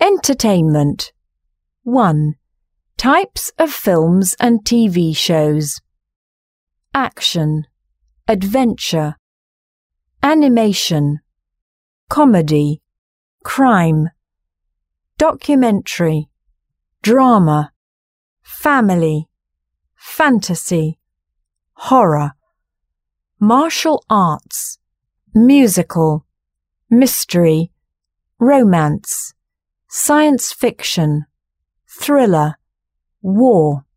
Entertainment. 1. Types of films and TV shows. Action, adventure, animation, comedy, crime, documentary, drama, family, fantasy, horror, martial arts, musical, mystery, romance, science fiction, thriller, war.